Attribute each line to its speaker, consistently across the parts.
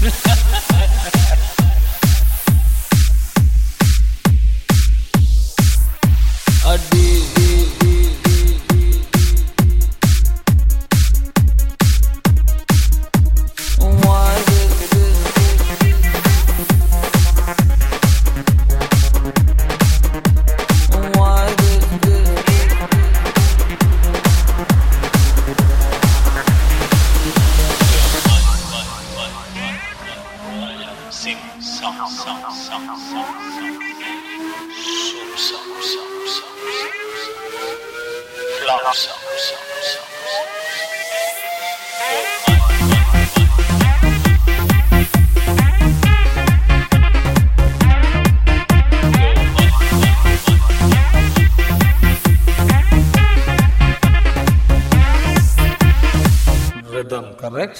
Speaker 1: Rhythm, correct?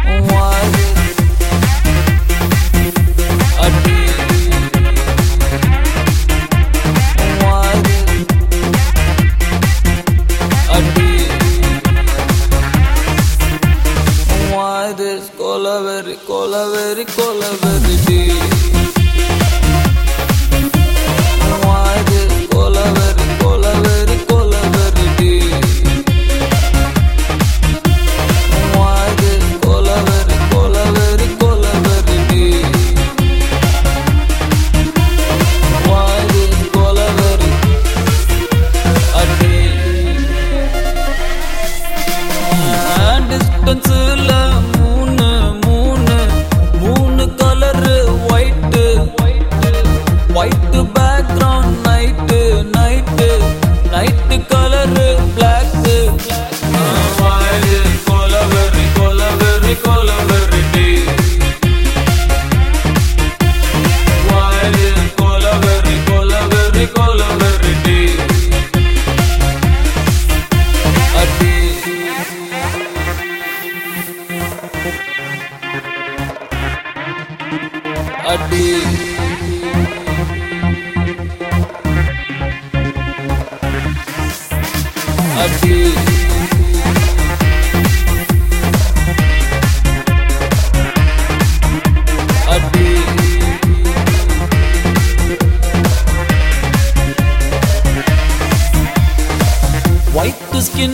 Speaker 2: White skin,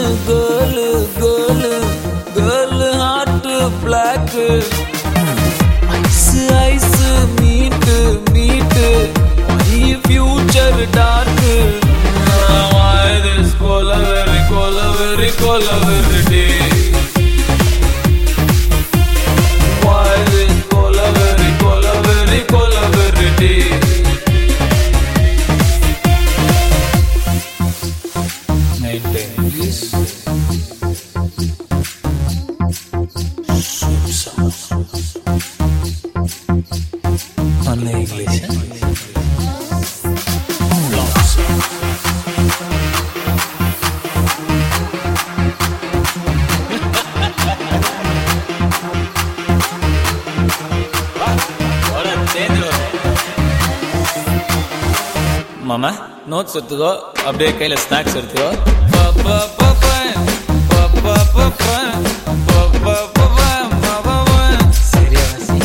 Speaker 2: girl heart black. Ice, meat, my future dark. Why this very day? Why this very day?
Speaker 1: Maintain, please. Only English, huh?
Speaker 2: மாமா notes எடுத்துக்கோ, அப்படியே கையில snacks எடுத்துக்கோ.
Speaker 1: சரியா வாசி.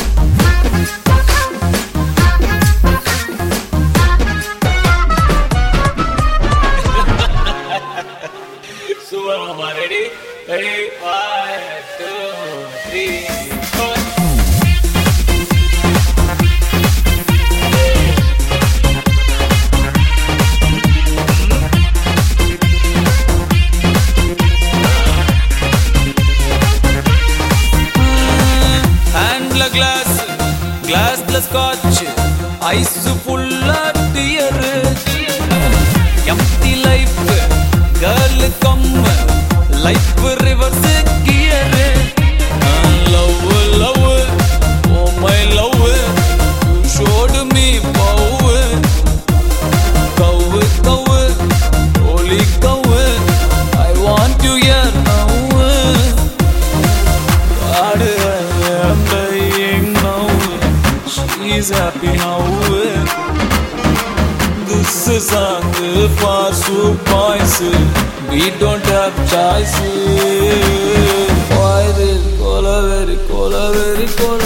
Speaker 2: Super மாமா, ready ready 1 2 3 4. Glass scotch, ice full of tear. Empty life, girl come, life reverse gear. Love, oh my love, you showed me power. Cow, holy cow, I want you here now. God, I am dying now. She's happy now. This is song for soup boys. We don't have choice. Why this cola very